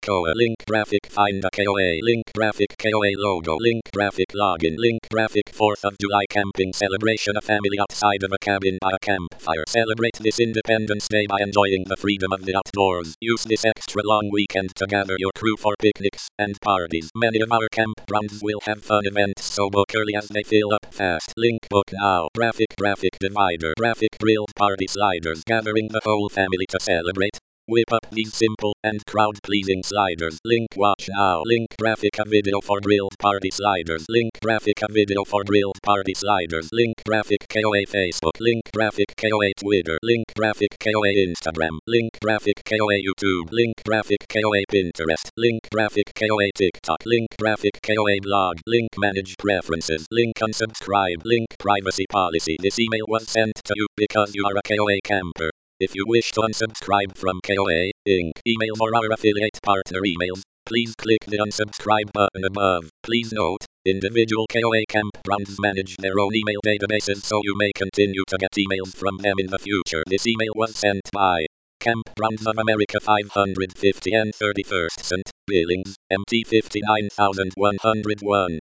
KOA link graphic find a KOA link graphic KOA logo link graphic login link graphic 4th of July camping celebration. A family outside of a cabin by a campfire. Celebrate this Independence Day by enjoying the freedom of the outdoors. Use this extra long weekend to gather your crew for picnics and parties. Many of our campgrounds will have fun events, so book early as they fill up fast. Link book now. Graphic divider graphic grilled party sliders. Gathering the whole family to celebrate. Whip up these simple and crowd-pleasing sliders. Link watch now. Link graphic a video for grilled party sliders. Link graphic a video for grilled party sliders. Link graphic KOA Facebook. Link graphic KOA Twitter. Link graphic KOA Instagram. Link graphic KOA YouTube. Link graphic KOA Pinterest. Link graphic KOA TikTok. Link graphic KOA blog. Link manage preferences. Link unsubscribe. Link privacy policy. This email was sent to you because you are a KOA camper. If you wish to unsubscribe from KOA, Inc. emails or our affiliate partner emails, please click the unsubscribe button above. Please note, individual KOA campgrounds manage their own email databases, so you may continue to get emails from them in the future. This email was sent by Campgrounds of America 550 and 31st St. Billings, MT 59101.